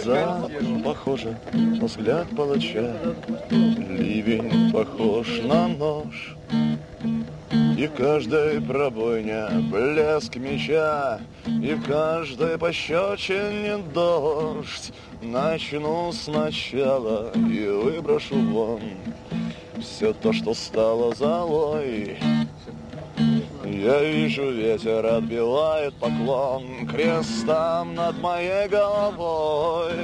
Гроза похожа на взгляд палача, ливень похож на нож, и в каждой пробойне блеск меча, и в каждой пощечине дождь. Начну сначала и выброшу вон все то, что стало золой. Я вижу, ветер отбивает поклон крестам над моей головой.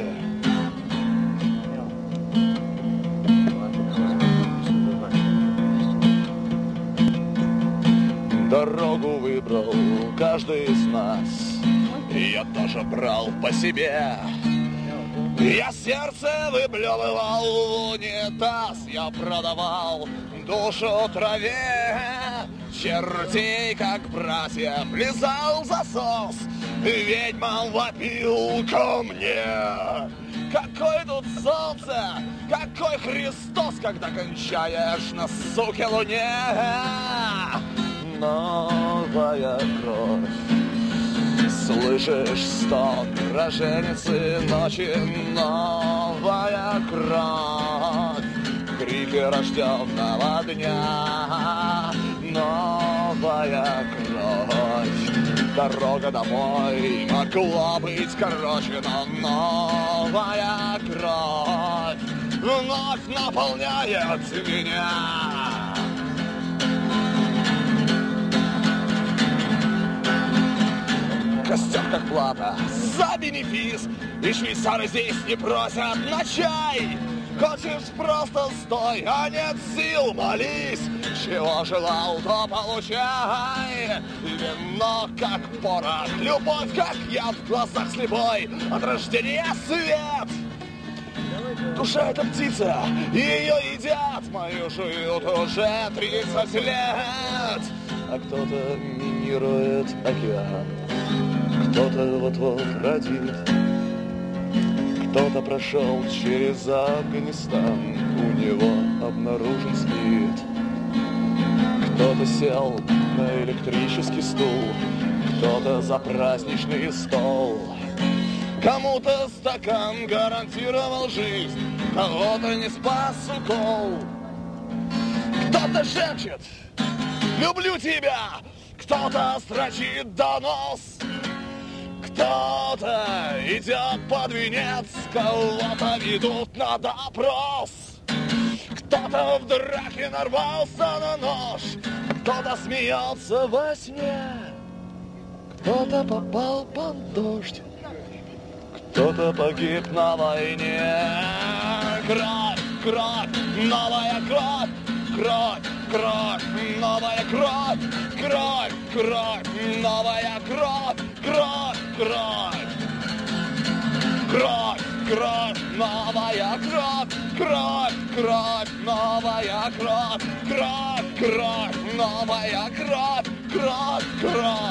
Дорогу выбрал каждый из нас, и я тоже брал по себе. Я сердце выблевывал в унитаз, я продавал душу траве. Чертей, как братья, влезал засос, ведьмам вопил ко мне. Какое тут солнце, какой Христос, когда кончаешь на суке луне. Новая кровь. Слышишь стон роженицы ночи, новая кровь, крики рожденного дня, новая кровь. Дорога домой могла быть короче, но новая кровь вновь наполняет меня. Костер как плата за бенефис, и швейцары здесь не просят на чай. Хочешь, просто стой, а нет сил, молись. Чего желал, то получай. Вино как порох, любовь как яд в глазах слепой, от рождения свет. Душа — это птица, ее едят, мою жуют уже 30 лет. А кто-то минирует океан, кто-то вот-вот родит, кто-то прошел через Афганистан, у него обнаружен СПИД. Кто-то сел на электрический стул, кто-то за праздничный стол. Кому-то стакан гарантировал жизнь, кого-то не спас укол. Кто-то шепчет «люблю тебя», кто-то строчит донос. Кто-то идет под венец, кого-то ведут на допрос. Кто-то в драке нарвался на нож, кто-то смеется во сне, кто-то попал под дождь, кто-то погиб на войне. Кровь, кровь, новая кровь, кровь, кровь, новая кровь, кровь, кровь, новая кровь, кровь, кровь, кровь, кровь, новая кровь, кровь, кровь, новая кровь, кровь, кровь, новая кровь, кровь, кровь.